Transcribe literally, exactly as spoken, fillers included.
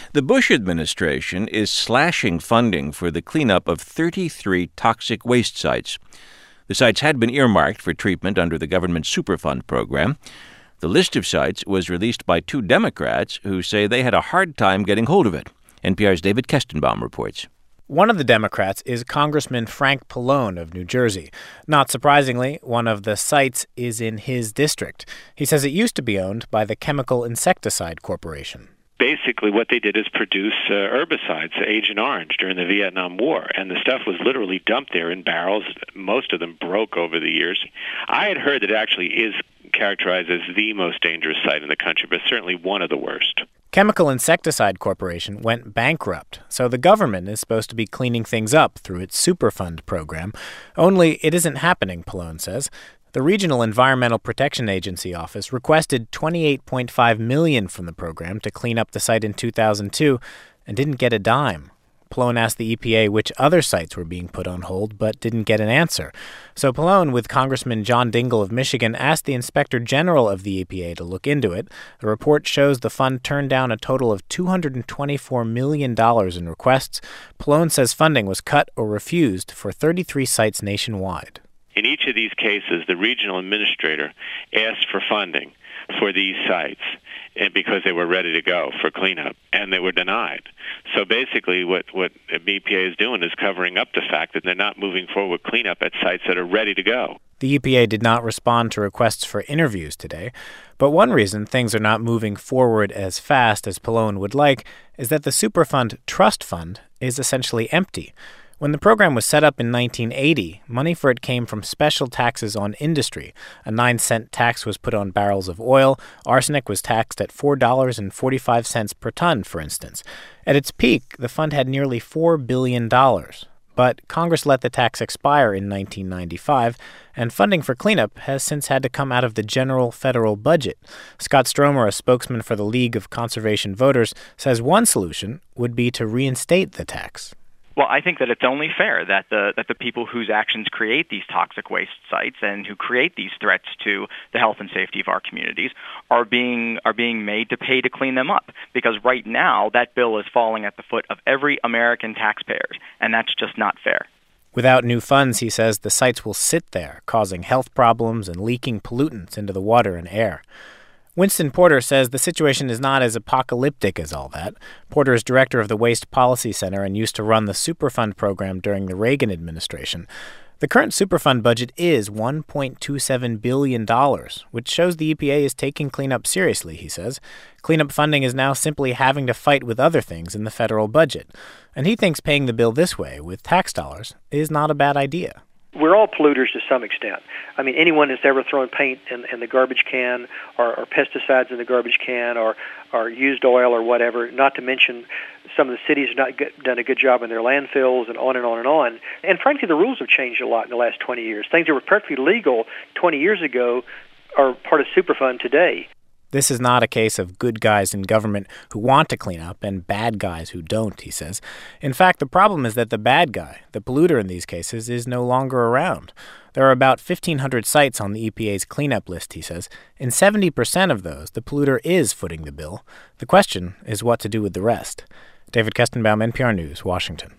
The Bush administration is slashing funding for the cleanup of thirty-three toxic waste sites. The sites had been earmarked for treatment under the government's Superfund program. The list of sites was released by two Democrats who say they had a hard time getting hold of it. N P R's David Kestenbaum reports. One of the Democrats is Congressman Frank Pallone of New Jersey. Not surprisingly, one of the sites is in his district. He says it used to be owned by the Chemical Insecticide Corporation. Basically, what they did is produce uh, herbicides, Agent Orange, during the Vietnam War, and the stuff was literally dumped there in barrels. Most of them broke over the years. I had heard that it actually is characterized as the most dangerous site in the country, but certainly one of the worst. Chemical Insecticide Corporation went bankrupt, so the government is supposed to be cleaning things up through its Superfund program. Only it isn't happening, Pallone says. The Regional Environmental Protection Agency office requested twenty-eight point five million dollars from the program to clean up the site in two thousand two and didn't get a dime. Pallone asked the E P A which other sites were being put on hold, but didn't get an answer. So Pallone, with Congressman John Dingell of Michigan, asked the Inspector General of the E P A to look into it. The report shows the fund turned down a total of two hundred twenty-four million dollars in requests. Pallone says funding was cut or refused for thirty-three sites nationwide. In each of these cases, the regional administrator asked for funding for these sites and because they were ready to go for cleanup, and they were denied. So basically what, what B P A is doing is covering up the fact that they're not moving forward with cleanup at sites that are ready to go. The E P A did not respond to requests for interviews today, but one reason things are not moving forward as fast as Pallone would like is that the Superfund Trust Fund is essentially empty. When the program was set up in nineteen eighty, money for it came from special taxes on industry. A nine-cent tax was put on barrels of oil. Arsenic was taxed at four dollars and forty-five cents per ton, for instance. At its peak, the fund had nearly four billion dollars. But Congress let the tax expire in nineteen ninety-five, and funding for cleanup has since had to come out of the general federal budget. Scott Stromer, a spokesman for the League of Conservation Voters, says one solution would be to reinstate the tax. Well, I think that it's only fair that the that the people whose actions create these toxic waste sites and who create these threats to the health and safety of our communities are being are being made to pay to clean them up. Because right now, that bill is falling at the foot of every American taxpayer, and that's just not fair. Without new funds, he says, the sites will sit there, causing health problems and leaking pollutants into the water and air. Winston Porter says the situation is not as apocalyptic as all that. Porter is director of the Waste Policy Center and used to run the Superfund program during the Reagan administration. The current Superfund budget is one point two seven billion dollars, which shows the E P A is taking cleanup seriously, he says. Cleanup funding is now simply having to fight with other things in the federal budget. And he thinks paying the bill this way, with tax dollars, is not a bad idea. We're all polluters to some extent. I mean, anyone that's ever thrown paint in, in the garbage can or, or pesticides in the garbage can or, or used oil or whatever, not to mention some of the cities have not get, done a good job in their landfills and on and on and on. And frankly, the rules have changed a lot in the last twenty years. Things that were perfectly legal twenty years ago are part of Superfund today. This is not a case of good guys in government who want to clean up and bad guys who don't, he says. In fact, the problem is that the bad guy, the polluter in these cases, is no longer around. There are about fifteen hundred sites on the E P A's cleanup list, he says. In seventy percent of those, the polluter is footing the bill. The question is what to do with the rest. David Kestenbaum, N P R News, Washington.